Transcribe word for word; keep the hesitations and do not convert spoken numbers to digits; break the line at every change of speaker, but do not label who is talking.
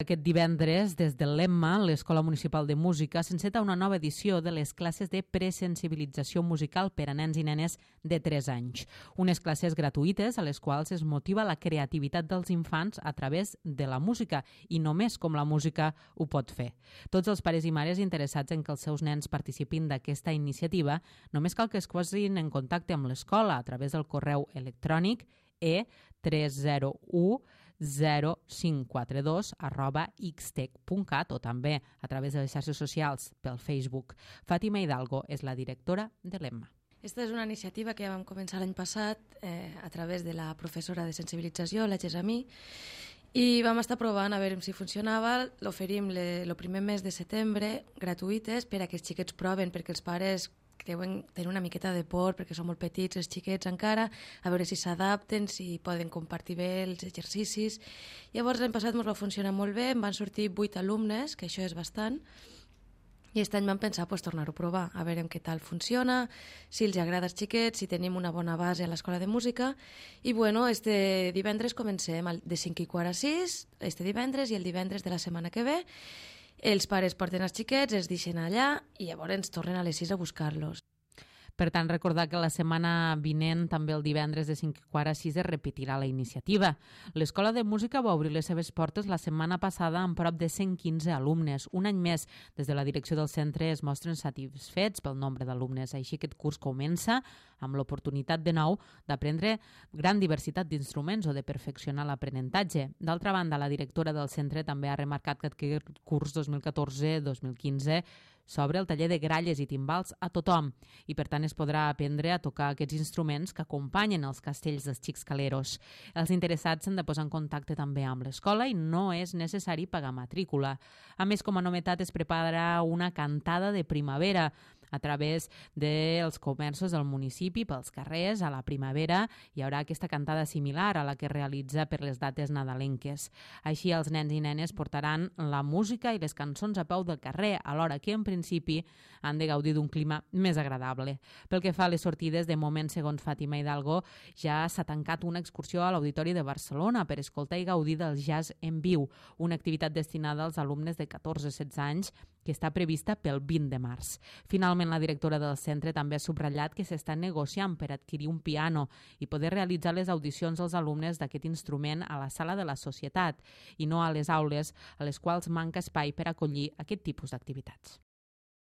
aquest divendres, des de l'Emma, l'Escola Municipal de Música, s'enceta una nova edició de les classes de presensibilització musical per a nens i nenes de tres anys. Unes classes gratuïtes a les quals es motiva la creativitat dels infants a través de la música i només com la música ho pot fer. Tots els pares i mares interessats en que els seus nens participin d'aquesta iniciativa només cal que es posin en contacte amb l'escola a través del correu electrònic e tres zero u zero cinc quatre dos arroba xtec punt cat o també a través de les xarxes socials pel Facebook. Fàtima Hidalgo és la directora de l'Emma.
Esta és una iniciativa que ja vam començar l'any passat eh, a través de la professora de sensibilització, la Gessamí, i vam estar provant a veure si funcionava. L'oferim el primer mes de setembre, gratuïtes, per a que els xiquets proven, perquè els pares deuen tenir una miqueta de por perquè són molt petits els xiquets encara, a veure si s'adapten, si poden compartir bé els exercicis. Llavors l'any passat ens va funcionar molt bé, em van sortir vuit alumnes, que això és bastant, i aquest any vam pensar pues, tornar-ho a provar, a veure què tal funciona, si els agrada als xiquets, si tenim una bona base a l'escola de música. I bueno, este divendres comencem de cinc i quart a sis, este divendres, i el divendres de la setmana que ve els pares porten els xiquets, els deixen allà i llavors ens tornen a les sis a buscar-los.
Per tant, recordar que la setmana vinent, també el divendres de cinc i quart a sis, es repetirà la iniciativa. L'Escola de Música va obrir les seves portes la setmana passada amb prop de cent quinze alumnes. Un any més, des de la direcció del centre es mostren satisfets pel nombre d'alumnes. Així aquest curs comença amb l'oportunitat de nou d'aprendre gran diversitat d'instruments o de perfeccionar l'aprenentatge. D'altra banda, la directora del centre també ha remarcat que aquest curs dos mil catorze dos mil quinze s'obre el taller de gralles i timbals a tothom i, per tant, es podrà aprendre a tocar aquests instruments que acompanyen els castells dels xics caleros. Els interessats s'han de posar en contacte també amb l'escola i no és necessari pagar matrícula. A més, com a novetat, es prepara una cantada de primavera a través dels comerços del municipi, pels carrers, a la primavera. Hi haurà aquesta cantada similar a la que es realitza per les dates nadalenques. Així, els nens i nenes portaran la música i les cançons a peu del carrer, alhora que, en principi, han de gaudir d'un clima més agradable. Pel que fa a les sortides, de moment, segons Fàtima Hidalgo, ja s'ha tancat una excursió a l'Auditori de Barcelona per escoltar i gaudir del jazz en viu, una activitat destinada als alumnes de catorze a setze anys que està prevista pel vint de març. Finalment, la directora del centre també ha subratllat que s'està negociant per adquirir un piano i poder realitzar les audicions als alumnes d'aquest instrument a la sala de la societat i no a les aules, a les quals manca espai per acollir aquest tipus d'activitats.